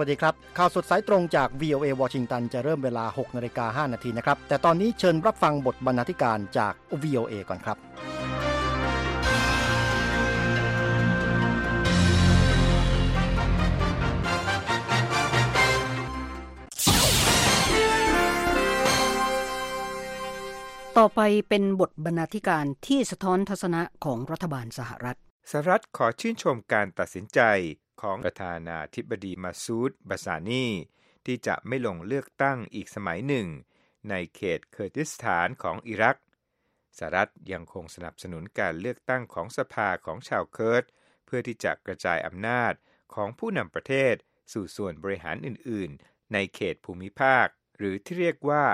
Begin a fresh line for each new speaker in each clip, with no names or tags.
วัสดีครับข่าวสดสายตรงจาก VOA วอชิงตันจะเริ่มเวลา 6:05 น.นะครับแต่ตอนนี้เชิญรับฟังบทบรรณาธิการจาก VOA ก่อนครับ
ต่อไปเป็นบทบรรณาธิการที่สะท้อนทัศนะของรัฐบาลสหรัฐ
ขอชื่นชมการตัดสินใจของประธานาธิบดีมาซูด บาซานีที่จะไม่ลงเลือกตั้งอีกสมัยหนึ่งในเขตเคอร์ดิสถานของอิรักสหรัฐยังคงสนับสนุนการเลือกตั้งของสภาของชาวเคิร์ดเพื่อที่จะกระจายอำนาจของผู้นำประเทศสู่ส่วนบริหารอื่นๆในเขตภูมิภาคหรือที่เรียกว่า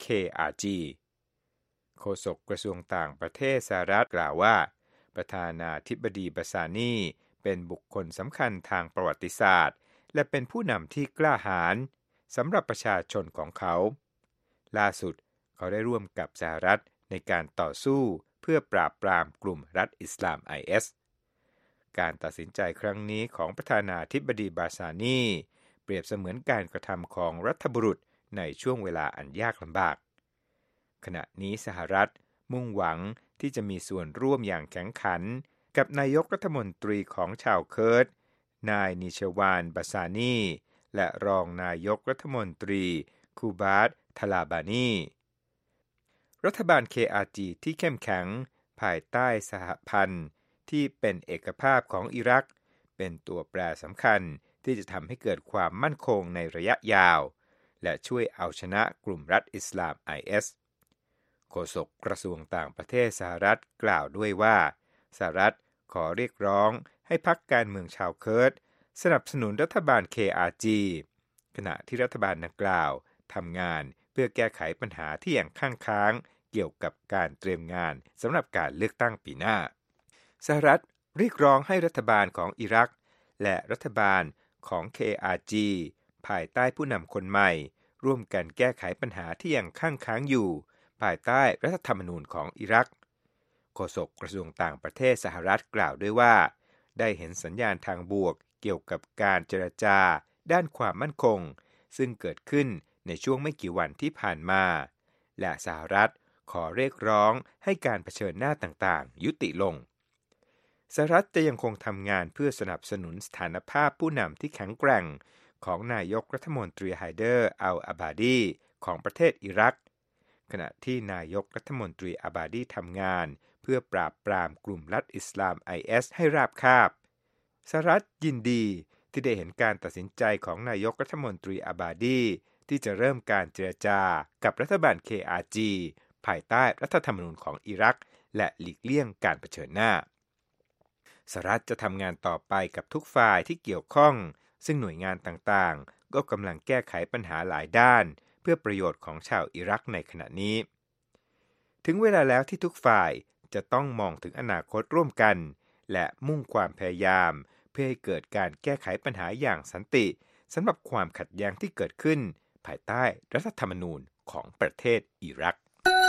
KRG โฆษกกระทรวงต่างประเทศสหรัฐกล่าวว่าประธานาธิบดีบาซานีเป็นบุคคลสำคัญทางประวัติศาสตร์และเป็นผู้นำที่กล้าหาญสำหรับประชาชนของเขาล่าสุดเขาได้ร่วมกับสหรัฐในการต่อสู้เพื่อปราบปรามกลุ่มรัฐอิสลาม IS การตัดสินใจครั้งนี้ของประธานาธิบดีบาซานีเปรียบเสมือนการกระทำของรัฐบุรุษในช่วงเวลาอันยากลำบากขณะนี้สหรัฐมุ่งหวังที่จะมีส่วนร่วมอย่างแข็งขันกับนายกรัฐมนตรีของชาวเคิร์ดนายนิชวาน บาซานีและรองนายกรัฐมนตรีคูบาต ทลาบานีรัฐบาล KRG ที่เข้มแข็งภายใต้สหพันธ์ที่เป็นเอกภาพของอิรักเป็นตัวแปรสำคัญที่จะทำให้เกิดความมั่นคงในระยะยาวและช่วยเอาชนะกลุ่มรัฐอิสลาม IS โฆษกกระทรวงต่างประเทศสหรัฐกล่าวด้วยว่าสหรัฐขอเรียกร้องให้พรรคการเมืองชาวเคิร์ดสนับสนุนรัฐบาล KRG ขณะที่รัฐบาลดังกล่าวทำงานเพื่อแก้ไขปัญหาที่ยังค้างเกี่ยวกับการเตรียมงานสำหรับการเลือกตั้งปีหน้าสหรัฐเรียกร้องให้รัฐบาลของอิรักและรัฐบาลของ KRG ภายใต้ผู้นำคนใหม่ร่วมกันแก้ไขปัญหาที่ยังค้างอยู่ภายใต้รัฐธรรมนูญของอิรักโฆษกกระทรวงต่างประเทศสหรัฐกล่าวด้วยว่าได้เห็นสัญญาณทางบวกเกี่ยวกับการเจรจาด้านความมั่นคงซึ่งเกิดขึ้นในช่วงไม่กี่วันที่ผ่านมาและสหรัฐขอเรียกร้องให้การเผชิญหน้าต่างๆยุติลงสหรัฐจะยังคงทำงานเพื่อสนับสนุนสถานภาพผู้นำที่แข็งแกร่งของนายกรัฐมนตรีไฮเดอร์ อัล อาบาดีของประเทศอิรักขณะที่นายกรัฐมนตรีอาบาดีทำงานเพื่อปราบปรามกลุ่มรัฐอิสลาม IS ให้ราบคาบสหรัฐยินดีที่ได้เห็นการตัดสินใจของนายกรัฐมนตรีอาบาดีที่จะเริ่มการเจรจากับรัฐบาล KRG ภายใต้รัฐธรรมนูญของอิรักและหลีกเลี่ยงการเผชิญหน้าสหรัฐจะทำงานต่อไปกับทุกฝ่ายที่เกี่ยวข้องซึ่งหน่วยงานต่างๆก็กำลังแก้ไขปัญหาหลายด้านเพื่อประโยชน์ของชาวอิรักในขณะนี้ถึงเวลาแล้วที่ทุกฝ่ายจะต้องมองถึงอนาคตร่วมกันและมุ่งความพยายามเพื่อให้เกิดการแก้ไขปัญหาอย่างสันติสำหรับความขัดแย้งที่เกิดขึ้นภายใต้รัฐธรรมนูญของประเทศอิรัก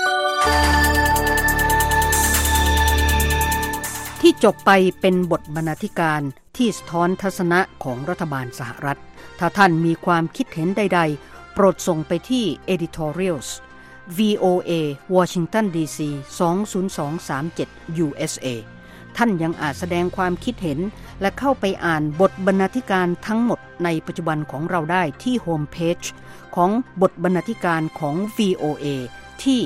ที่จบไปเป็นบทบรรณาธิการที่สะท้อนทัศนะของรัฐบาลสหรัฐถ้าท่านมีความคิดเห็นใดๆโปรดส่งไปที่ editorials VOA Washington DC 20237 USA ท่านยังอาจแสดงความคิดเห็นและเข้าไปอ่านบทบรรณาธิการทั้งหมดในปัจจุบันของเราได้ที่โฮมเพจของบทบรรณาธิการของ VOA ที่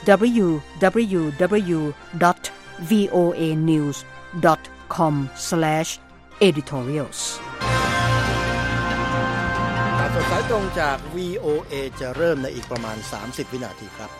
www.voanews.com/editorials
สดสายตรงจาก VOA จะเริ่มในอีกประมาณ30วินาทีครับ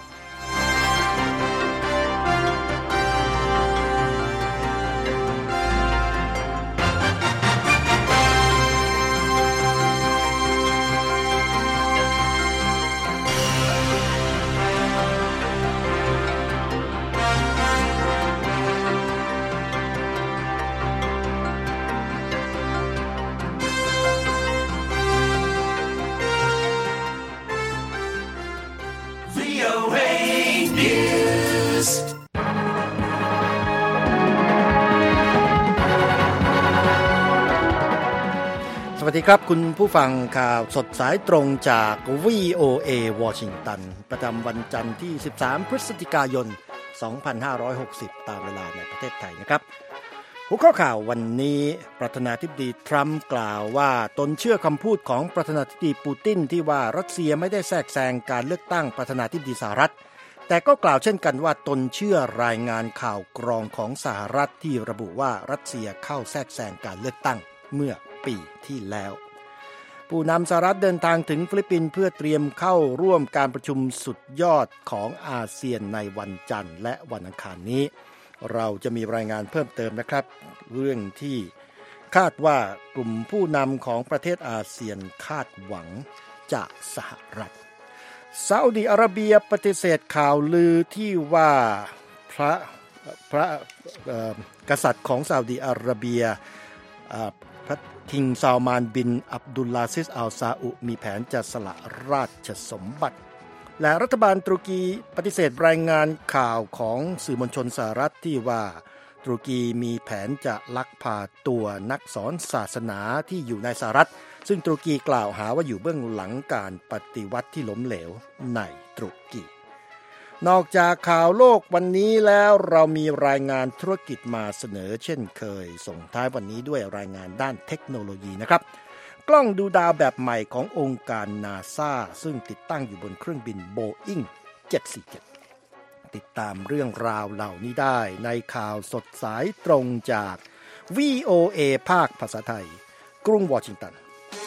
สวัสดีครับคุณผู้ฟังข่าวสดสายตรงจาก VOA วอชิงตันประจำวันจันทร์ที่13พฤศจิกายน2560ตามเวลาในประเทศไทยนะครับหัวข้อข่าววันนี้ประธานาธิบดีทรัมป์กล่าวว่าตนเชื่อคำพูดของประธานาธิบดีปูตินที่ว่ารัสเซียไม่ได้แทรกแซงการเลือกตั้งประธานาธิบดีสหรัฐแต่ก็กล่าวเช่นกันว่าตนเชื่อรายงานข่าวกรองของสหรัฐที่ระบุว่ารัสเซียเข้าแทรกแซงการเลือกตั้งเมื่อปีที่แล้วผู้นำสหรัฐเดินทางถึงฟิลิปปินส์เพื่อเตรียมเข้าร่วมการประชุมสุดยอดของอาเซียนในวันจันทร์และวันอังคารนี้เราจะมีรายงานเพิ่มเติมนะครับเรื่องที่คาดว่ากลุ่มผู้นำของประเทศอาเซียนคาดหวังจากสหรัฐซาอุดิอาระเบียปฏิเสธข่าวลือที่ว่าพระกษัตริย์ของซาอุดิอาระเบียพระคิงซาลมานบินอับดุลลาซิสอัลซาอุมีแผนจะสละราชสมบัติและรัฐบาลตุรกีปฏิเสธรายงานข่าวของสื่อมวลชนสหรัฐที่ว่าตุรกีมีแผนจะลักพาตัวนักสอนศาสนาที่อยู่ในสหรัฐซึ่งตุรกีกล่าวหาว่าอยู่เบื้องหลังการปฏิวัติที่ล้มเหลวในตุรกีนอกจากข่าวโลกวันนี้แล้วเรามีรายงานธุรกิจมาเสนอเช่นเคยส่งท้ายวันนี้ด้วยรายงานด้านเทคโนโลยีนะครับกล้องดูดาวแบบใหม่ขององค์การนาซาซึ่งติดตั้งอยู่บนเครื่องบิน Boeing 747 ติดตามเรื่องราวเหล่านี้ได้ในข่าวสดสายตรงจาก VOA ภาคภาษาไทยกรุงวอชิงตัน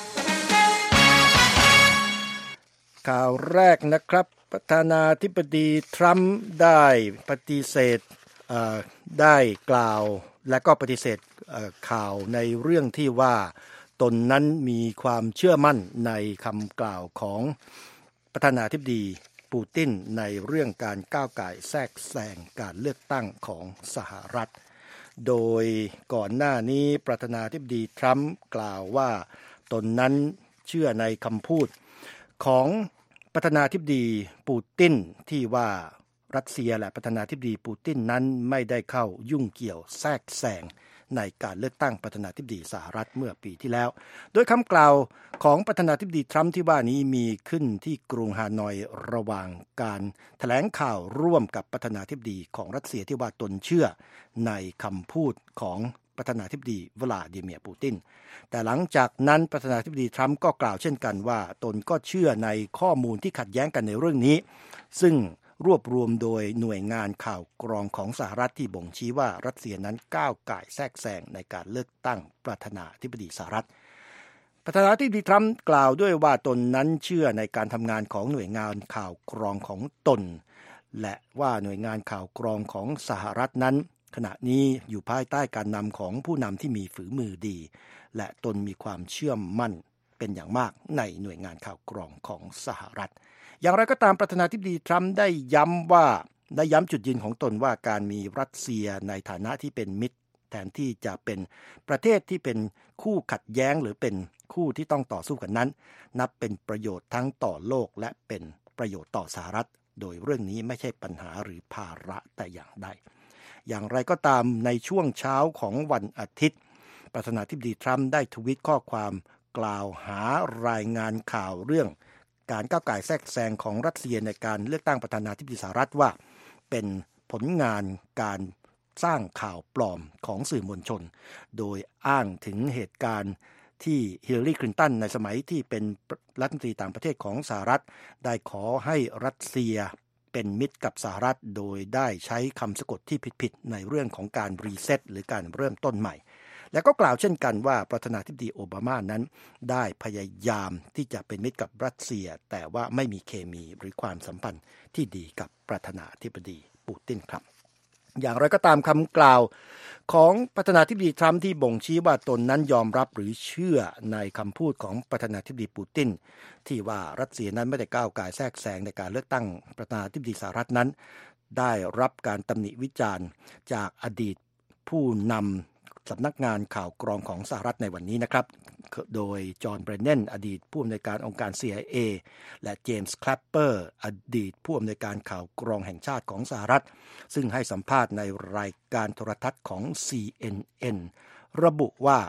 ข่าวแรกนะครับประธานาธิบดีทรัมป์ได้ปฏิเสธได้กล่าวและก็ปฏิเสธข่าวในเรื่องที่ว่าตนนั้นมีความเชื่อมั่นในคำกล่าวของประธานาธิบดีปูตินในเรื่องการก้าวก่ายแทรกแซงการเลือกตั้งของสหรัฐโดยก่อนหน้านี้ประธานาธิบดีทรัมป์กล่าวว่าตนนั้นเชื่อในคำพูดของประธานาธิบดีปูตินที่ว่ารัสเซียและประธานาธิบดีปูตินนั้นไม่ได้เข้ายุ่งเกี่ยวแทรกแซงในการเลือกตั้งประธานาธิบดีสหรัฐเมื่อปีที่แล้วโดยคำกล่าวของประธานาธิบดีทรัมป์ที่ว่านี้มีขึ้นที่กรุงฮานอยระหว่างการแถลงข่าวร่วมกับประธานาธิบดีของรัสเซียที่ว่าตนเชื่อในคำพูดของประธานาธิบดีวลาดิเมียร์ปูตินแต่หลังจากนั้นประธานาธิบดีทรัมป์ก็กล่าวเช่นกันว่าตนก็เชื่อในข้อมูลที่ขัดแย้งกันในเรื่องนี้ซึ่งรวบรวมโดยหน่วยงานข่าวกรองของสหรัฐที่บ่งชี้ว่ารัสเซียนั้นก้าวก่ายแทรกแซงในการเลือกตั้งประธานาธิบดีสหรัฐประธานาธิบดีทรัมป์กล่าวด้วยว่าตนนั้นเชื่อในการทำงานของหน่วยงานข่าวกรองของตนและว่าหน่วยงานข่าวกรองของสหรัฐนั้นขณะนี้อยู่ภายใต้การนำของผู้นำที่มีฝีมือดีและตนมีความเชื่อมั่นเป็นอย่างมากในหน่วยงานข่าวกรองของสหรัฐอย่างไรก็ตามประธานาธิบดีทรัมป์ได้ย้ำจุดยืนของตนว่าการมีรัสเซียในฐานะที่เป็นมิตรแทนที่จะเป็นประเทศที่เป็นคู่ขัดแย้งหรือเป็นคู่ที่ต้องต่อสู้กันนั้นนับเป็นประโยชน์ทั้งต่อโลกและเป็นประโยชน์ต่อสหรัฐโดยเรื่องนี้ไม่ใช่ปัญหาหรือภาระแต่อย่างใดอย่างไรก็ตามในช่วงเช้าของวันอาทิตย์ประธานาธิบดีทรัมป์ได้ทวีตข้อความกล่าวหารายงานข่าวเรื่องการก้าวก่ายแทรกแซงของรัสเซียในการเลือกตั้งประธานาธิบดีสหรัฐว่าเป็นผลงานการสร้างข่าวปลอมของสื่อมวลชนโดยอ้างถึงเหตุการณ์ที่ฮิลลารีคลินตันในสมัยที่เป็นรัฐมนตรีต่างประเทศของสหรัฐได้ขอให้รัสเซียเป็นมิตรกับสหรัฐโดยได้ใช้คำสะกดที่ผิดๆในเรื่องของการรีเซ็ตหรือการเริ่มต้นใหม่และก็กล่าวเช่นกันว่าประธานาธิบดีโอบามานั้นได้พยายามที่จะเป็นมิตรกับรัสเซียแต่ว่าไม่มีเคมีหรือความสัมพันธ์ที่ดีกับประธานาธิบดีปูตินครับอย่างไรก็ตามคำกล่าวของประธานาธิบดีทรัมป์ที่บ่งชี้ว่าตนนั้นยอมรับหรือเชื่อในคำพูดของประธานาธิบดีปูตินที่ว่ารัสเซียนั้นไม่ได้ก้าวก่ายแทรกแซงในการเลือกตั้งประธานาธิบดีสหรัฐนั้นได้รับการตำหนิวิจารณ์จากอดีตผู้นำสำนักงานข่าวกรองของสหรัฐในวันนี้นะครับโดยจอห์น เบรนเนนอดีตผู้อำนวยการองค์การ CIA และเจมส์ แคลปเปอร์อดีตผู้อำนวยการข่าวกรองแห่งชาติของสหรัฐซึ่งให้สัมภาษณ์ในรายการโทรทัศน์ของ CNN ระบุว่า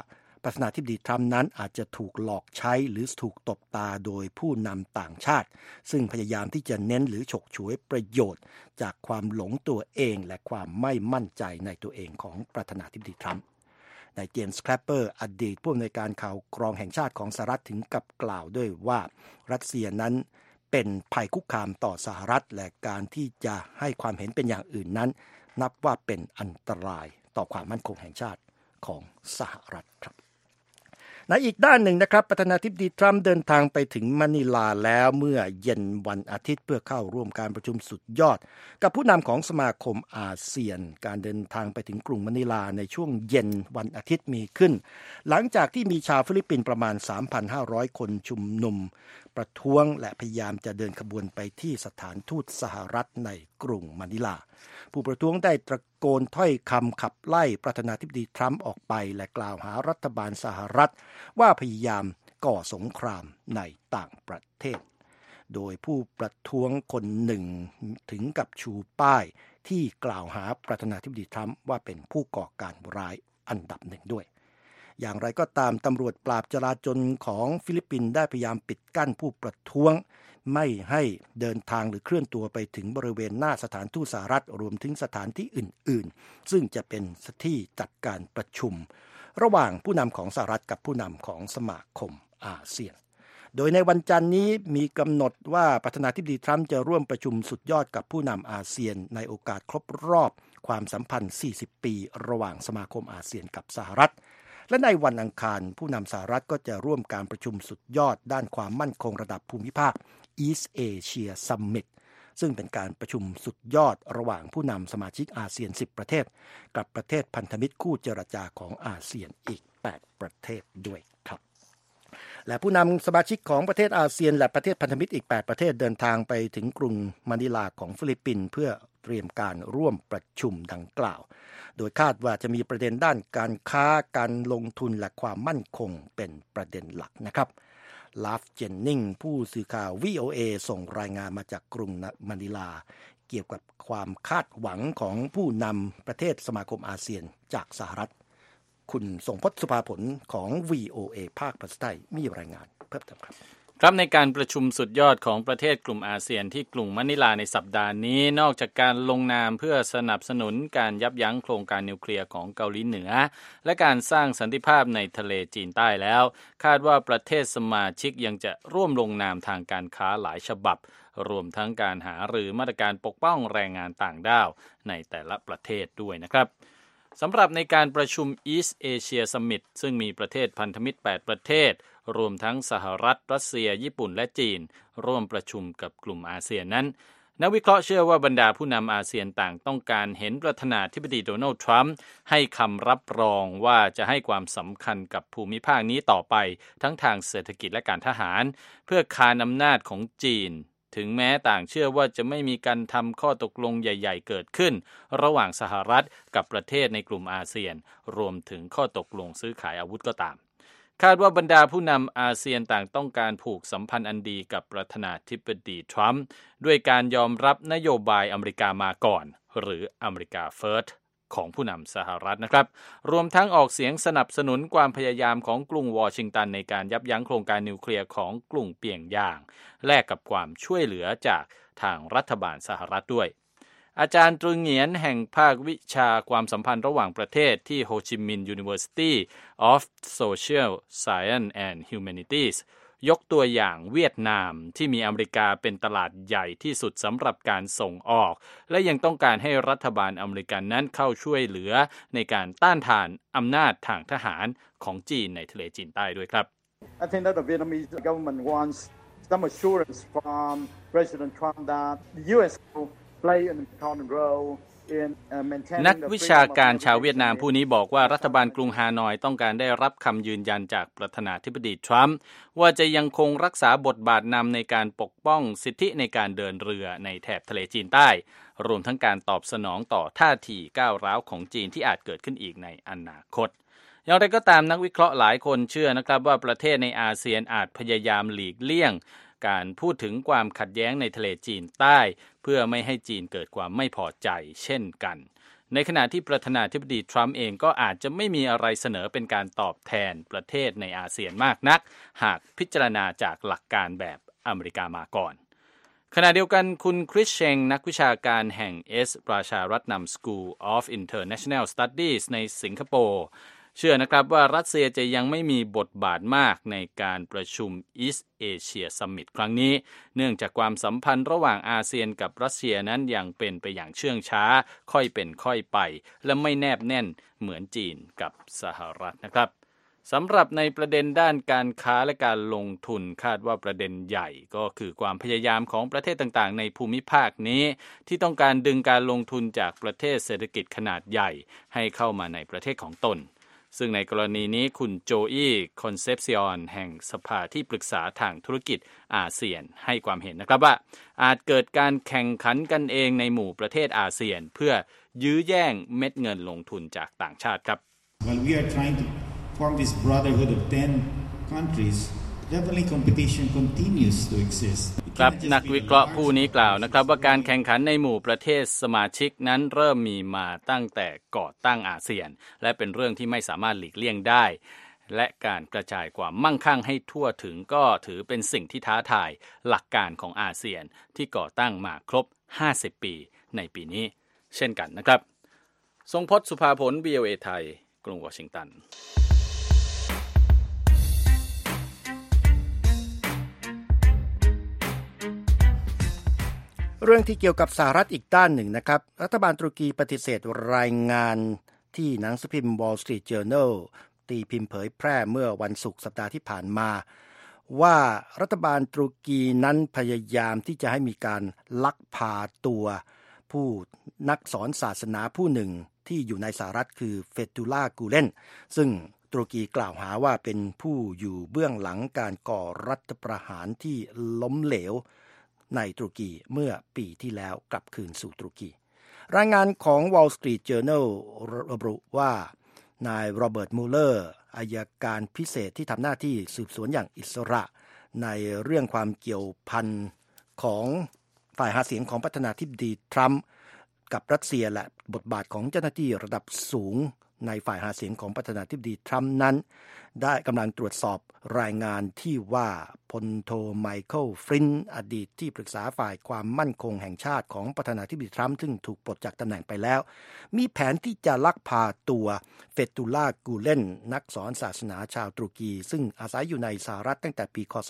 ประธานาธิบดีทรัมป์นั้นอาจจะถูกหลอกใช้หรือถูกตบตาโดยผู้นำต่างชาติซึ่งพยายามที่จะเน้นหรือฉกฉวยประโยชน์จากความหลงตัวเองและความไม่มั่นใจในตัวเองของประธานาธิบดีทรัมป์นายเจมส์แคลปเปอร์อดีตผู้อำนวยการข่าวกรองแห่งชาติของสหรัฐถึงกับกล่าวด้วยว่ารัสเซียนั้นเป็นภัยคุกคามต่อสหรัฐและการที่จะให้ความเห็นเป็นอย่างอื่นนั้นนับว่าเป็นอันตรายต่อความมั่นคงแห่งชาติของสหรัฐครับในอีกด้านหนึ่งนะครับประธานาธิบดีทรัมป์เดินทางไปถึงมะนิลาแล้วเมื่อเย็นวันอาทิตย์เพื่อเข้าร่วมการประชุมสุดยอดกับผู้นำของสมาคมอาเซียนการเดินทางไปถึงกรุงมะนิลาในช่วงเย็นวันอาทิตย์มีขึ้นหลังจากที่มีชาวฟิลิปปินส์ประมาณ 3,500 คนชุมนุมประท้วงและพยายามจะเดินขบวนไปที่สถานทูตสหรัฐในกรุงมะนิลาผู้ประท้วงได้ตะโกนถ้อยคำขับไล่ประธานาธิบดีทรัมป์ออกไปและกล่าวหารัฐบาลสหรัฐว่าพยายามก่อสงครามในต่างประเทศโดยผู้ประท้วงคนหนึ่งถึงกับชูป้ายที่กล่าวหาประธานาธิบดีทรัมป์ว่าเป็นผู้ก่อการร้ายอันดับหนึ่งด้วยอย่างไรก็ตามตำรวจปราบจลาจลของฟิลิปปินส์ได้พยายามปิดกั้นผู้ประท้วงไม่ให้เดินทางหรือเคลื่อนตัวไปถึงบริเวณหน้าสถานทูตสหรัฐรวมถึงสถานที่อื่นๆซึ่งจะเป็นที่จัดการประชุมระหว่างผู้นำของสหรัฐกับผู้นำของสมาคมอาเซียนโดยในวันจันทร์นี้มีกำหนดว่าประธานาธิบดีทรัมป์จะร่วมประชุมสุดยอดกับผู้นำอาเซียนในโอกาสครบรอบความสัมพันธ์40ปีระหว่างสมาคมอาเซียนกับสหรัฐและในวันอังคารผู้นำสหรัฐก็จะร่วมการประชุมสุดยอดด้านความมั่นคงระดับภูมิภาค East Asia Summit ซึ่งเป็นการประชุมสุดยอดระหว่างผู้นำสมาชิกอาเซียน10ประเทศกับประเทศพันธมิตรคู่เจรจาของอาเซียนอีก8ประเทศด้วยครับและผู้นำสมาชิกของประเทศอาเซียนและประเทศพันธมิตรอีก8ประเทศเดินทางไปถึงกรุงมะนิลาของฟิลิปปินส์เพื่อเตรียมการร่วมประชุมดังกล่าวโดยคาดว่าจะมีประเด็นด้านการค้าการลงทุนและความมั่นคงเป็นประเด็นหลักนะครับลาฟเจนนิงผู้สื่อข่าว VOA ส่งรายงานมาจากกรุงมะนิลาเกี่ยวกับความคาดหวังของผู้นำประเทศสมาคมอาเซียนจากสหรัฐคุณทรงพจน์สุภาผลของ VOA ภาคภาษาไทยมีรายงานเพิ่มเติมครับ
ในการประชุมสุดยอดของประเทศกลุ่มอาเซียนที่กรุงมะนิลาในสัปดาห์นี้นอกจากการลงนามเพื่อสนับสนุนการยับยั้งโครงการนิวเคลียร์ของเกาหลีเหนือและการสร้างสันติภาพในทะเลจีนใต้แล้วคาดว่าประเทศสมาชิกยังจะร่วมลงนามทางการค้าหลายฉบับรวมทั้งการหารือมาตรการปกป้องแรงงานต่างด้าวในแต่ละประเทศด้วยนะครับสำหรับในการประชุม East Asia Summit ซึ่งมีประเทศพันธมิตร8ประเทศรวมทั้งสหรัฐรัสเซียญี่ปุ่นและจีนร่วมประชุมกับกลุ่มอาเซียนนั้นนักวิเคราะห์เชื่อว่าบรรดาผู้นำอาเซียนต่างต้องการเห็นประธานาธิบดีโดนัลด์ทรัมป์ให้คำรับรองว่าจะให้ความสำคัญกับภูมิภาคนี้ต่อไปทั้งทางเศรษฐกิจและการทหารเพื่อคานอำนาจของจีนถึงแม้ต่างเชื่อว่าจะไม่มีการทำข้อตกลงใหญ่ๆเกิดขึ้นระหว่างสหรัฐกับประเทศในกลุ่มอาเซียนรวมถึงข้อตกลงซื้อขายอาวุธก็ตามคาดว่าบรรดาผู้นำอาเซียนต่างต้องการผูกสัมพันธ์อันดีกับประธานาธิบดีทรัมป์ด้วยการยอมรับนโยบายอเมริกามาก่อนหรืออเมริกาเฟิร์สของผู้นำสหรัฐนะครับรวมทั้งออกเสียงสนับสนุนความพยายามของกรุงวอชิงตันในการยับยั้งโครงการนิวเคลียร์ของกรุงเปียงยางแลกกับความช่วยเหลือจากทางรัฐบาลสหรัฐด้วยอาจารย์ตรึงเหงียนแห่งภาควิชาความสัมพันธ์ระหว่างประเทศที่โฮจิมินห์ University of Social Science and Humanities ยกตัวอย่างเวียดนามที่มีอเมริกาเป็นตลาดใหญ่ที่สุดสำหรับการส่งออกและยังต้องการให้รัฐบาลอเมริกันนั้นเข้าช่วยเหลือในการต้านทานอำนาจทางทหารของจีนในทะเลจีนใต้ด้วยครับ
I think that the Vietnamese government wants some assurance from President Trump that the U.S. will play an important roleนักวิชาการชาวเวียดนามผู้นี้บอกว่ารัฐบาลกรุงฮานอยต้องการได้รับคำยืนยันจากประธานาธิบดีทรัมป์ว่าจะยังคงรักษาบทบาทนำในการปกป้องสิทธิในการเดินเรือในแถบทะเลจีนใต้รวมทั้งการตอบสนองต่อท่าทีก้าวร้าวของจีนที่อาจเกิดขึ้นอีกในอนาคตอย่างไรก็ตามนักวิเคราะห์หลายคนเชื่อนะครับว่าประเทศในอาเซียนอาจพยายามหลีกเลี่ยงการพูดถึงความขัดแย้งในทะเลจีนใต้เพื่อไม่ให้จีนเกิดความไม่พอใจเช่นกัน
ในขณะที่ประธานาธิบดีทรัมป์เองก็อาจจะไม่มีอะไรเสนอเป็นการตอบแทนประเทศในอาเซียนมากนักหากพิจารณาจากหลักการแบบอเมริกามาก่อนขณะเดียวกันคุณคริสเชงนักวิชาการแห่งประชารัฐนำ School of International Studies ในสิงคโปร์เชื่อนะครับว่ารัสเซียจะยังไม่มีบทบาทมากในการประชุม East Asia Summit ครั้งนี้เนื่องจากความสัมพันธ์ระหว่างอาเซียนกับรัสเซียนั้นยังเป็นไปอย่างเชื่องช้าค่อยเป็นค่อยไปและไม่แนบแน่นเหมือนจีนกับสหรัฐนะครับสำหรับในประเด็นด้านการค้าและการลงทุนคาดว่าประเด็นใหญ่ก็คือความพยายามของประเทศต่างๆในภูมิภาคนี้ที่ต้องการดึงการลงทุนจากประเทศเศรษฐกิจขนาดใหญ่ให้เข้ามาในประเทศของตนซึ่งในกรณีนี้คุณโจอี้คอนเซปซิออนแห่งสภาที่ปรึกษาทางธุรกิจอาเซียนให้ความเห็นนะครับว่าอาจเกิดการแข่งขันกันเองในหมู่ประเทศอาเซียนเพื่อยื้อแย่งเม็ดเงินลงทุนจากต่างชาติครับ
While we are trying to form this brotherhood of 10 countries, definitely competition continues to exist.
ครับนักวิเคราะห์ผู้นี้กล่าวนะครับว่าการแข่งขันในหมู่ประเทศสมาชิกนั้นเริ่มมีมาตั้งแต่ก่อตั้งอาเซียนและเป็นเรื่องที่ไม่สามารถหลีกเลี่ยงได้และการกระจายความมั่งคั่งให้ทั่วถึงก็ถือเป็นสิ่งที่ท้าทายหลักการของอาเซียนที่ก่อตั้งมาครบ50ปีในปีนี้เช่นกันนะครับทรงพจน์สุภาผล VOA ไทยกรุงวอชิงตัน
เรื่องที่เกี่ยวกับสหรัฐอีกด้านหนึ่งนะครับรัฐบาลตุรกีปฏิเสธรายงานที่หนังสือพิมพ์ Wall Street Journal ตีพิมพ์เผยแพร่เมื่อวันศุกร์สัปดาห์ที่ผ่านมาว่ารัฐบาลตุรกีนั้นพยายามที่จะให้มีการลักพาตัวผู้นักสอนศาสนาผู้หนึ่งที่อยู่ในสหรัฐคือเฟตุลาห์ กูเลนซึ่งตุรกีกล่าวหาว่าเป็นผู้อยู่เบื้องหลังการก่อรัฐประหารที่ล้มเหลวในตุรกีเมื่อปีที่แล้วกลับคืนสู่ตุรกีรายงานของ Wall Street Journal ระบุว่านายโรเบิร์ต มูลเลอร์อัยการพิเศษที่ทำหน้าที่สืบสวนอย่างอิสระในเรื่องความเกี่ยวพันของฝ่ายหาเสียงของประธานาธิบดีทรัมป์กับรัสเซียและบทบาทของเจ้าหน้าที่ระดับสูงในฝ่ายหาเสียงของประธานาธิบดีทรัมป์นั้นได้กำลังตรวจสอบรายงานที่ว่าพลโทไมเคิล ฟลินต์อดีตที่ปรึกษาฝ่ายความมั่นคงแห่งชาติของประธานาธิบดีทรัมป์ซึ่งถูกปลดจากตำแหน่งไปแล้วมีแผนที่จะลักพาตัวเฟตุลาห์ กูเลนนักสอนศาสนาชาวตุรกีซึ่งอาศัยอยู่ในสหรัฐตั้งแต่ปีค.ศ.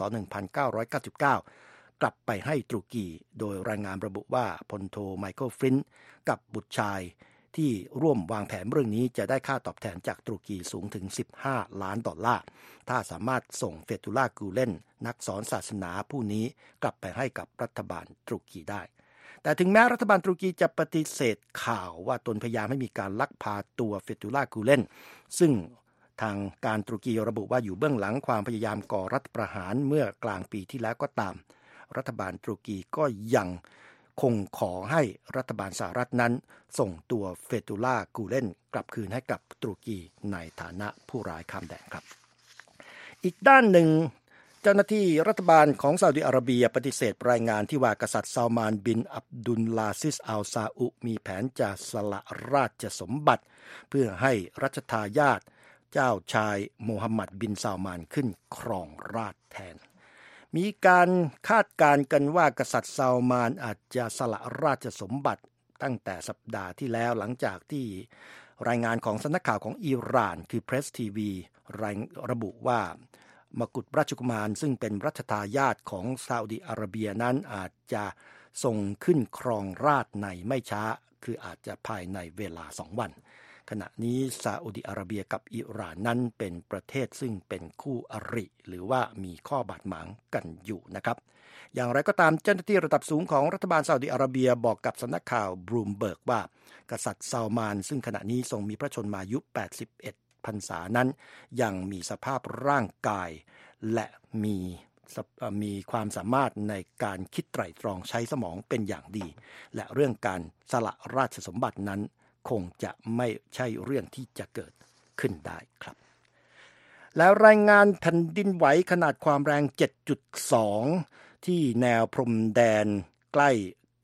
1999กลับไปให้ตุรกีโดยรายงานระบุว่าพลโทไมเคิล ฟลินต์กับบุตรชายที่ร่วมวางแผนเรื่องนี้จะได้ค่าตอบแทนจากตุรกีสูงถึง$15 ล้านถ้าสามารถส่งเฟตุลาห์ กูเลนนักสอนศาสนาผู้นี้กลับไปให้กับรัฐบาลตุรกีได้แต่ถึงแม้รัฐบาลตุรกีจะปฏิเสธข่าวว่าตนพยายามให้มีการลักพาตัวเฟตุลาห์ กูเลนซึ่งทางการตุรกีระบุว่าอยู่เบื้องหลังความพยายามก่อรัฐประหารเมื่อกลางปีที่แล้วก็ตามรัฐบาลตุรกีก็ยังคงขอให้รัฐบาลสหรัฐนั้นส่งตัวเฟตุลาห์ กูเลนกลับคืนให้กับตุรกีในฐานะผู้ร้ายข้ามแดนครับอีกด้านหนึ่งเจ้าหน้าที่รัฐบาลของซาอุดิอาระเบียปฏิเสธรายงานที่ว่ากษัตริย์ซาลมานบินอับดุลลาซิสอัลซาอุมีแผนจะสละราชสมบัติเพื่อให้รัชทายาทเจ้าชายโมฮัมหมัดบินซาลมานขึ้นครองราชย์แทนมีการคาดการณ์กันว่ากษัตริย์ซาลมานอาจจะสละราชสมบัติตั้งแต่สัปดาห์ที่แล้วหลังจากที่รายงานของสำนักข่าวของอิหร่านคือ Press TV ระบุว่ามกุฎราชกุมารซึ่งเป็นรัชทายาทของซาอุดิอาระเบียนั้นอาจจะส่งขึ้นครองราชย์ในไม่ช้าคืออาจจะภายในเวลา2 วันขณะนี้ซาอุดิอาระเบียกับอิหร่านนั้นเป็นประเทศซึ่งเป็นคู่อริหรือว่ามีข้อบาดหมางกันอยู่นะครับอย่างไรก็ตามเจ้าหน้าที่ระดับสูงของรัฐบาลซาอุดิอาระเบียบอกกับสำนักข่าวบลูมเบิร์กว่ากษัตริย์ซาลมานซึ่งขณะนี้ทรงมีพระชนมายุ81 พรรษานั้นยังมีสภาพร่างกายและมีความสามารถในการคิดไตร่ตรองใช้สมองเป็นอย่างดีและเรื่องการสละราชสมบัตินั้นคงจะไม่ใช่เรื่องที่จะเกิดขึ้นได้ครับแล้วรายงานแผ่นดินไหวขนาดความแรง 7.2 ที่แนวพรมแดนใกล้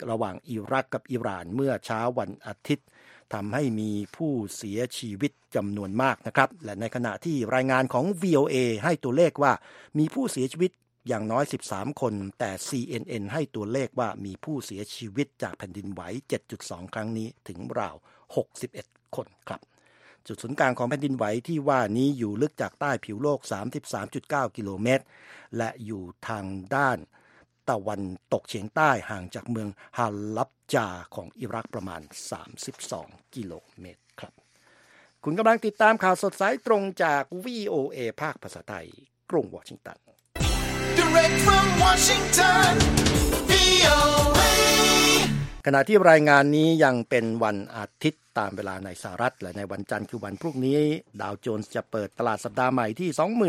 ระหว่างอิรักกับอิหร่านเมื่อเช้าวันอาทิตย์ทำให้มีผู้เสียชีวิตจำนวนมากนะครับและในขณะที่รายงานของ VOA ให้ตัวเลขว่ามีผู้เสียชีวิตอย่างน้อย13คนแต่ CNN ให้ตัวเลขว่ามีผู้เสียชีวิตจากแผ่นดินไหว 7.2 ครั้งนี้ถึงราว61คนครับจุดศูนย์กลางของแผ่นดินไหวที่ว่านี้อยู่ลึกจากใต้ผิวโลก 33.9 กิโลเมตรและอยู่ทางด้านตะวันตกเฉียงใต้ห่างจากเมืองฮาลับจาของอิรักประมาณ32กิโลเมตรครับคุณกำลังติดตามข่าวสดสายตรงจาก VOA ภาคภาษาไทยกรุงวอชิงตัน Direct from Washington VOA ขณะที่รายงานนี้ยังเป็นวันอาทิตย์ตามเวลาในสหรัฐและในวันจันทร์คือวันพรุ่งนี้ดาวโจนส์จะเปิดตลาดสัปดาห์ใหม่ที่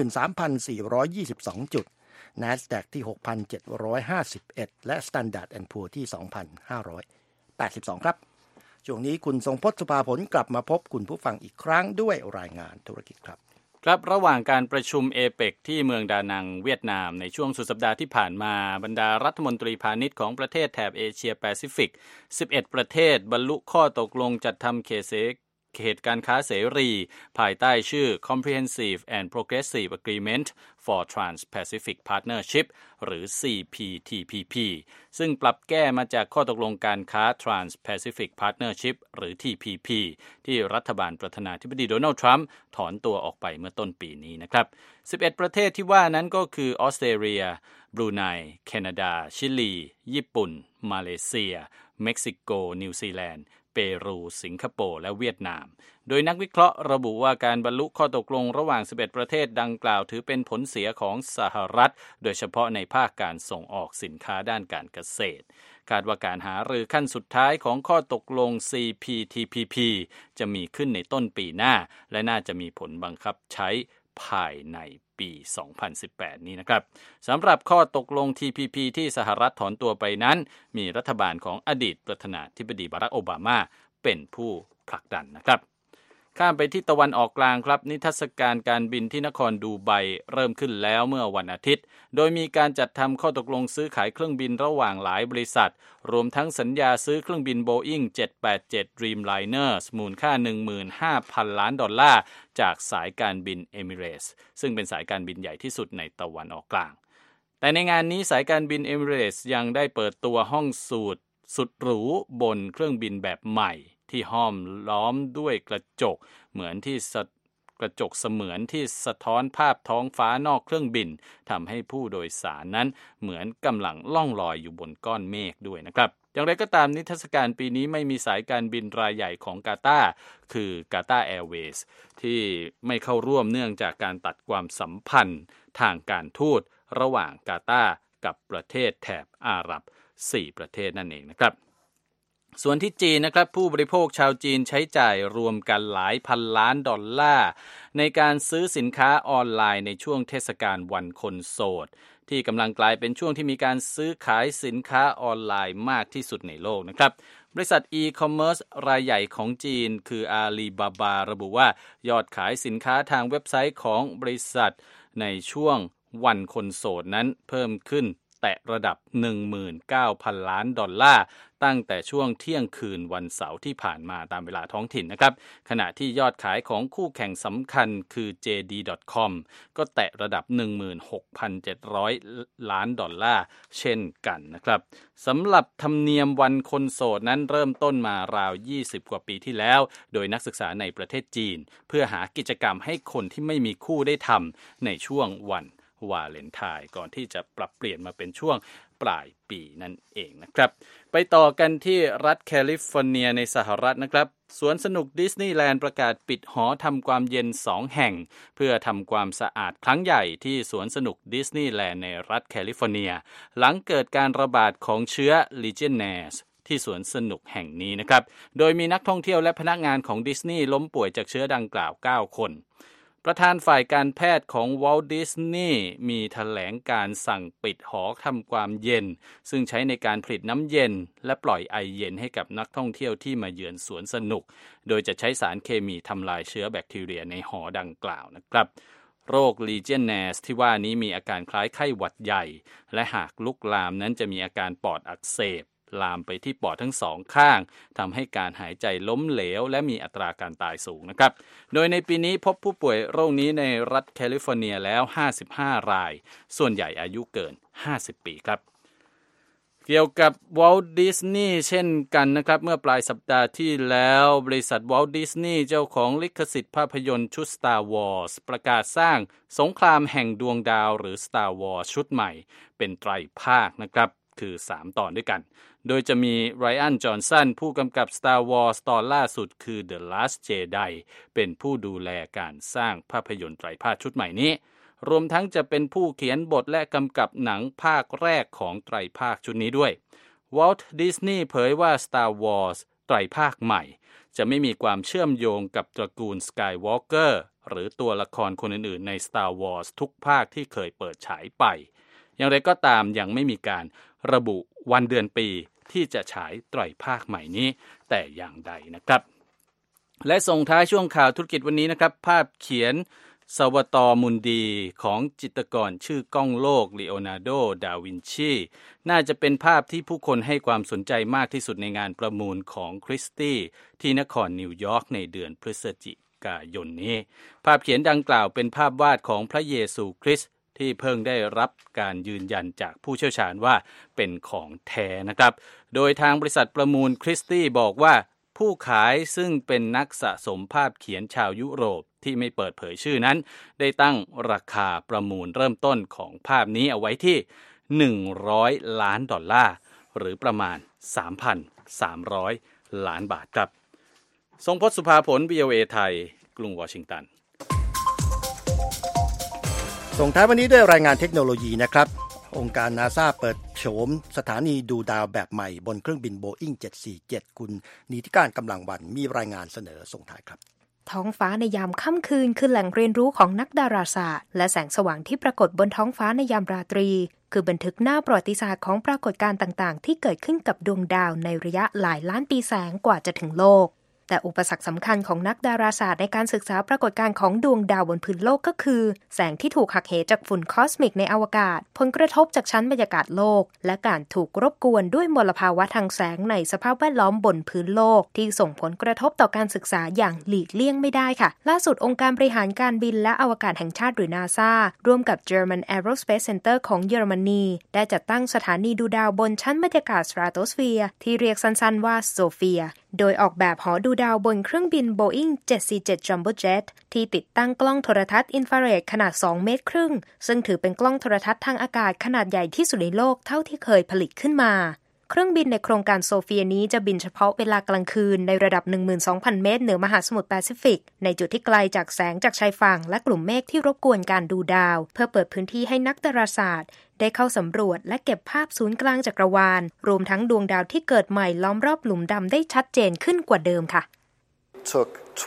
23,422 จุด NASDAQ ที่ 6,751 และ Standard & Poor's ที่ 2,582 ครับช่วงนี้คุณทรงพจน์สุภาผลกลับมาพบคุณผู้ฟังอีกครั้งด้วยรายงานธุรกิจครับ
ครับระหว่างการประชุมเอเปกที่เมืองดานังเวียดนามในช่วงสุดสัปดาห์ที่ผ่านมาบรรดารัฐมนตรีพาณิชย์ของประเทศแถบเอเชียแปซิฟิก11ประเทศบรรลุข้อตกลงจัดทำเขตการค้าเสรีภายใต้ชื่อ Comprehensive and Progressive Agreement for Trans-Pacific Partnership หรือ CPTPP ซึ่งปรับแก้มาจากข้อตกลงการค้า Trans-Pacific Partnership หรือ TPP ที่รัฐบาลประธานาธิบดีโดนัลด์ทรัมป์ถอนตัวออกไปเมื่อต้นปีนี้นะครับ11ประเทศที่ว่านั้นก็คือออสเตรเลียบรูไนแคนาดาชิลีญี่ปุ่นมาเลเซียเม็กซิโกนิวซีแลนด์เปรูสิงคโปร์และเวียดนามโดยนักวิเคราะห์ระบุว่าการบรรลุข้อตกลงระหว่าง11ประเทศดังกล่าวถือเป็นผลเสียของสหรัฐโดยเฉพาะในภาคการส่งออกสินค้าด้านการเกษตรคาดว่าการหารือขั้นสุดท้ายของข้อตกลง CPTPP จะมีขึ้นในต้นปีหน้าและน่าจะมีผลบังคับใช้ภายในปี 2018 นี้นะครับสำหรับข้อตกลง TPP ที่สหรัฐถอนตัวไปนั้นมีรัฐบาลของอดีตประธานาธิบดีบารักโอบามาเป็นผู้ผลักดันนะครับข้ามไปที่ตะวันออกกลางครับนิทรรศการการบินที่นครดูไบเริ่มขึ้นแล้วเมื่อวันอาทิตย์โดยมีการจัดทำข้อตกลงซื้อขายเครื่องบินระหว่างหลายบริษัทรวมทั้งสัญญาซื้อเครื่องบิน Boeing 787 Dreamliners มูลค่า 15,000 ล้านดอลลาร์จากสายการบิน Emirates ซึ่งเป็นสายการบินใหญ่ที่สุดในตะวันออกกลางแต่ในงานนี้สายการบิน Emirates ยังได้เปิดตัวห้องสูตรสุดหรูบนเครื่องบินแบบใหม่ที่ห้อมล้อมด้วยกระจกเหมือนที่กระจกเสมือนที่สะท้อนภาพท้องฟ้านอกเครื่องบินทำให้ผู้โดยสารนั้นเหมือนกำลังล่องลอยอยู่บนก้อนเมฆด้วยนะครับอย่างไรก็ตามนิทรรศการปีนี้ไม่มีสายการบินรายใหญ่ของกาตาร์คือกาตาร์แอร์เวย์สที่ไม่เข้าร่วมเนื่องจากการตัดความสัมพันธ์ทางการทูตระหว่างกาตาร์กับประเทศแถบอาหรับ4ประเทศนั่นเองนะครับส่วนที่จีนนะครับผู้บริโภคชาวจีนใช้จ่ายรวมกันหลายพันล้านดอลลาร์ในการซื้อสินค้าออนไลน์ในช่วงเทศกาลวันคนโสดที่กำลังกลายเป็นช่วงที่มีการซื้อขายสินค้าออนไลน์มากที่สุดในโลกนะครับบริษัทอีคอมเมิร์ซรายใหญ่ของจีนคืออาลีบาบาระบุว่ายอดขายสินค้าทางเว็บไซต์ของบริษัทในช่วงวันคนโสดนั้นเพิ่มขึ้นแตะระดับ 19,000 ล้านดอลลาร์ตั้งแต่ช่วงเที่ยงคืนวันเสาร์ที่ผ่านมาตามเวลาท้องถิ่นนะครับขณะที่ยอดขายของคู่แข่งสำคัญคือ JD.com ก็แตะระดับ 16,700 ล้านดอลลาร์เช่นกันนะครับสำหรับธรรมเนียมวันคนโสดนั้นเริ่มต้นมาราว20กว่าปีที่แล้วโดยนักศึกษาในประเทศจีนเพื่อหากิจกรรมให้คนที่ไม่มีคู่ได้ทำในช่วงวันวาเลนไทน์ก่อนที่จะปรับเปลี่ยนมาเป็นช่วงปลายปีนั่นเองนะครับไปต่อกันที่รัฐแคลิฟอร์เนียในสหรัฐนะครับสวนสนุกดิสนีย์แลนด์ประกาศปิดหอทำความเย็น2แห่งเพื่อทำความสะอาดครั้งใหญ่ที่สวนสนุกดิสนีย์แลนด์ในรัฐแคลิฟอร์เนียหลังเกิดการระบาดของเชื้อ Legionnaires ที่สวนสนุกแห่งนี้นะครับโดยมีนักท่องเที่ยวและพนักงานของดิสนีย์ล้มป่วยจากเชื้อดังกล่าว9คนประธานฝ่ายการแพทย์ของวอลต์ดิสนีย์มีแถลงการสั่งปิดหอทำความเย็นซึ่งใช้ในการผลิตน้ำเย็นและปล่อยไอเย็นให้กับนักท่องเที่ยวที่มาเยือนสวนสนุกโดยจะใช้สารเคมีทำลายเชื้อแบคทีเรียในหอดังกล่าวนะครับโรค Legionnaires ที่ว่านี้มีอาการคล้ายไข้หวัดใหญ่และหากลุกลามนั้นจะมีอาการปอดอักเสบลามไปที่ปอดทั้งสองข้างทำให้การหายใจล้มเหลวและมีอัตราการตายสูงนะครับโดยในปีนี้พบผู้ป่วยโรคนี้ในรัฐแคลิฟอร์เนียแล้ว55รายส่วนใหญ่อายุเกิน50ปีครับเกี่ยวกับวอลต์ดิสนีย์เช่นกันนะครับเมื่อปลายสัปดาห์ที่แล้วบริษัทวอลต์ดิสนีย์เจ้าของลิขสิทธิ์ภาพยนตร์ชุด Star Wars ประกาศสร้างสงครามแห่งดวงดาวหรือ Star Wars ชุดใหม่เป็นไตรภาคนะครับคือ3ตอนด้วยกันโดยจะมีไรอัน จอห์นสันผู้กำกับ Star Wars ตอนล่าสุดคือ The Last Jedi เป็นผู้ดูแลการสร้างภาพยนตร์ไตรภาคชุดใหม่นี้รวมทั้งจะเป็นผู้เขียนบทและกำกับหนังภาคแรกของไตรภาคชุดนี้ด้วย Walt Disney เผยว่า Star Wars ไตรภาคใหม่จะไม่มีความเชื่อมโยงกับตระกูล Skywalker หรือตัวละครคนอื่นๆใน Star Wars ทุกภาคที่เคยเปิดฉายไปอย่างไรก็ตามยังไม่มีการระบุวันเดือนปีที่จะฉายไตรภาคใหม่นี้แต่อย่างใดนะครับและส่งท้ายช่วงข่าวธุรกิจวันนี้นะครับภาพเขียนซาวาตอร์มุนดีของจิตรกรชื่อก้องโลกลีโอนาร์โด ดาวินชีน่าจะเป็นภาพที่ผู้คนให้ความสนใจมากที่สุดในงานประมูลของคริสตี้ที่นครนิวยอร์กในเดือนพฤศจิกายนนี้ภาพเขียนดังกล่าวเป็นภาพวาดของพระเยซูคริสต์ที่เพิ่งได้รับการยืนยันจากผู้เชี่ยวชาญว่าเป็นของแท้นะครับโดยทางบริษัทประมูลคริสตี้บอกว่าผู้ขายซึ่งเป็นนักสะสมภาพเขียนชาวยุโรปที่ไม่เปิดเผยชื่อนั้นได้ตั้งราคาประมูลเริ่มต้นของภาพนี้เอาไว้ที่$100 ล้านหรือประมาณ 3,300 ล้านบาทครับทรงพจน์สุภาผล VOA ไทยกรุงวอชิงตัน
ส่งท้ายวันนี้ด้วยรายงานเทคโนโลยีนะครับองค์การ NASA เปิดโฉมสถานีดูดาวแบบใหม่บนเครื่องบิน Boeing 747 คุณนิติการกำลังวันมีรายงานเสนอส่งท้ายครับ
ท้องฟ้าในยามค่ำคืนคือแหล่งเรียนรู้ของนักดาราศาสตร์และแสงสว่างที่ปรากฏบนท้องฟ้าในยามราตรีคือบันทึกหน้าประวัติศาสตร์ของปรากฏการณ์ต่างๆที่เกิดขึ้นกับดวงดาวในระยะหลายล้านปีแสงกว่าจะถึงโลกแต่อุปสรรคสำคัญของนักดาราศาสตร์ในการศึกษาปรากฏการณ์ของดวงดาวบนพื้นโลกก็คือแสงที่ถูกหักเหจากฝุ่นคอสมิกในอวกาศผลกระทบจากชั้นบรรยากาศโลกและการถูกรบกวนด้วยมลภาวะทางแสงในสภาพแวดล้อมบนพื้นโลกที่ส่งผลกระทบต่อการศึกษาอย่างหลีกเลี่ยงไม่ได้ค่ะล่าสุดองค์การบริหารการบินและอวกาศแห่งชาติหรือ NASA ร่วมกับ German Aerospace Center ของเยอรมนีได้จัดตั้งสถานีดูดาวบนชั้นบรรยากาศ Stratosphere ที่เรียกสั้นๆว่า SOFIA โดยออกแบบหอดูดาวบนเครื่องบิน Boeing 747 Jumbo Jet ที่ติดตั้งกล้องโทรทัศน์อินฟราเรดขนาด2 เมตรครึ่งซึ่งถือเป็นกล้องโทรทัศน์ทางอากาศขนาดใหญ่ที่สุดในโลกเท่าที่เคยผลิตขึ้นมาเครื่องบินในโครงการโซเฟียนี้จะบินเฉพาะเวลากลางคืนในระดับ 12,000 เมตรเหนือมหาสมุทรแปซิฟิกในจุดที่ไกลจากแสงจากชายฝั่งและกลุ่มเมฆที่รบกวนการดูดาวเพื่อเปิดพื้นที่ให้นักดาราศาสตร์ได้เข้าสำรวจและเก็บภาพศูนย์กลางจักรวาลรวมทั้งดวงดาวที่เกิดใหม่ล้อมรอบหลุมดำได้ชัดเจนขึ้นกว่าเดิมค่ะ
took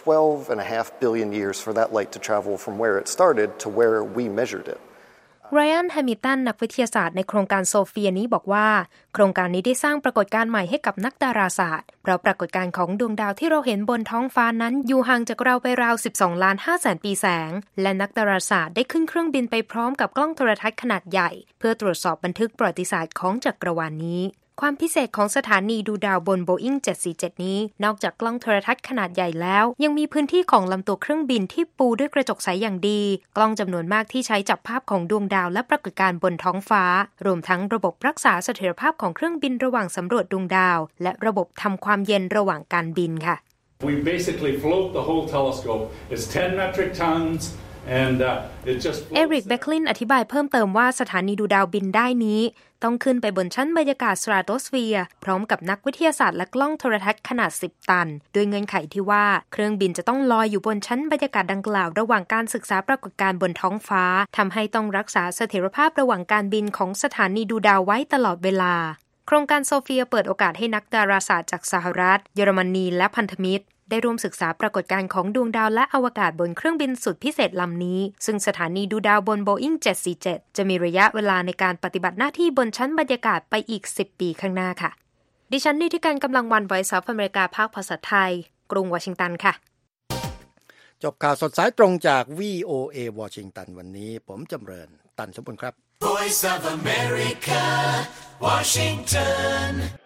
12.5 billion years for that light to travel from where it started to where we measured it
ไรอัน แฮมิลตันนักวิทยาศาสตร์ในโครงการโซเฟียนี้บอกว่าโครงการนี้ได้สร้างปรากฏการณ์ใหม่ให้กับนักดาราศาสตร์เพราะปรากฏการณ์ของดวงดาวที่เราเห็นบนท้องฟ้านั้นอยู่ห่างจากเราไปราว 12,500,000 ปีแสงและนักดาราศาสตร์ได้ขึ้นเครื่องบินไปพร้อมกับกล้องโทรทัศน์ขนาดใหญ่เพื่อตรวจสอบบันทึกประวัติศาสตร์ของจักรวาลนี้ความพิเศษของสถานีดูดาวบน Boeing 747 นี้นอกจากกล้องโทรทัศน์ขนาดใหญ่แล้วยังมีพื้นที่ของลำตัวเครื่องบินที่ปูด้วยกระจกใสอย่างดีกล้องจำนวนมากที่ใช้จับภาพของดวงดาวและปรากฏการณ์บนท้องฟ้ารวมทั้งระบบรักษาเสถียรภาพของเครื่องบินระหว่างสำรวจดวงดาวและระบบทำความเย็นระหว่างการบินค่ะ
We basically float the whole telescope. It's 10 metric tons
เอริก เบคลินอธิบายเพิ่มเติมว่าสถานีดูดาวบินได้นี้ต้องขึ้นไปบนชั้นบรรยากาศสตราโตสเฟียร์พร้อมกับนักวิทยาศาสตร์และกล้องโทรทัศน์ขนาด10 ตันโดยเงื่อนไขที่ว่าเครื่องบินจะต้องลอยอยู่บนชั้นบรรยากาศดังกล่าวระหว่างการศึกษาปรากฏการณ์บนท้องฟ้าทำให้ต้องรักษาเสถียรภาพระหว่างการบินของสถานีดูดาวไว้ตลอดเวลาโครงการโซเฟียเปิดโอกาสให้นักดาราศาสตร์จากสหรัฐเยอรมนีและพันธมิตรได้ร่วมศึกษาปรากฏการณ์ของดวงดาวและอวกาศบนเครื่องบินสุดพิเศษลำนี้ซึ่งสถานีดูดาวบน Boeing 747 จะมีระยะเวลาในการปฏิบัติหน้าที่บนชั้นบรรยากาศไปอีก10 ปีข้างหน้าค่ะดิฉันนิติการกำลังวัน Voice of America ภาคภาษาไทยกรุงวอชิงตันค่ะ
จบข่าวสดสายตรงจาก VOA วอชิงตันวันนี้ผมจำเริญตันสมบูรณ์ครับ
Voice of America Washington